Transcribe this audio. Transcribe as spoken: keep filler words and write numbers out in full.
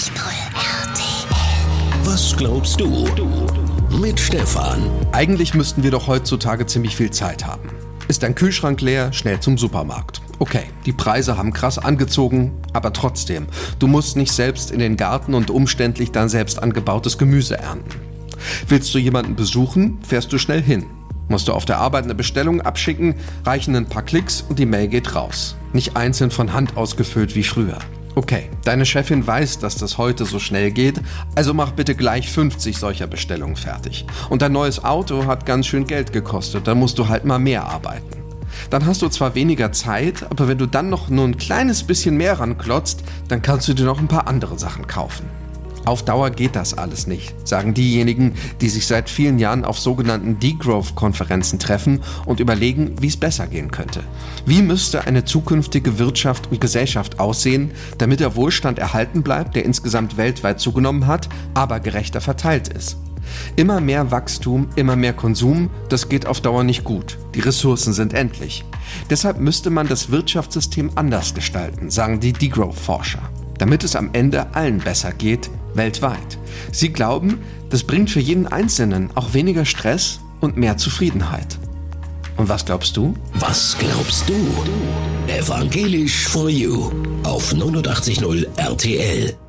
null R T L. Was glaubst du? Mit Stefan. Eigentlich müssten wir doch heutzutage ziemlich viel Zeit haben. Ist dein Kühlschrank leer, schnell zum Supermarkt. Okay, die Preise haben krass angezogen, aber trotzdem, du musst nicht selbst in den Garten und umständlich dein selbst angebautes Gemüse ernten. Willst du jemanden besuchen, fährst du schnell hin. Musst du auf der Arbeit eine Bestellung abschicken, reichen ein paar Klicks und die Mail geht raus. Nicht einzeln von Hand ausgefüllt wie früher. Okay, deine Chefin weiß, dass das heute so schnell geht, also mach bitte gleich fünfzig solcher Bestellungen fertig. Und dein neues Auto hat ganz schön Geld gekostet, da musst du halt mal mehr arbeiten. Dann hast du zwar weniger Zeit, aber wenn du dann noch nur ein kleines bisschen mehr ranklotzt, dann kannst du dir noch ein paar andere Sachen kaufen. Auf Dauer geht das alles nicht, sagen diejenigen, die sich seit vielen Jahren auf sogenannten Degrowth-Konferenzen treffen und überlegen, wie es besser gehen könnte. Wie müsste eine zukünftige Wirtschaft und Gesellschaft aussehen, damit der Wohlstand erhalten bleibt, der insgesamt weltweit zugenommen hat, aber gerechter verteilt ist? Immer mehr Wachstum, immer mehr Konsum, das geht auf Dauer nicht gut. Die Ressourcen sind endlich. Deshalb müsste man das Wirtschaftssystem anders gestalten, sagen die Degrowth-Forscher, damit es am Ende allen besser geht, weltweit. Sie glauben, das bringt für jeden Einzelnen auch weniger Stress und mehr Zufriedenheit. Und was glaubst du? Was glaubst du? Evangelisch for You auf neunundachtzig Komma null R T L.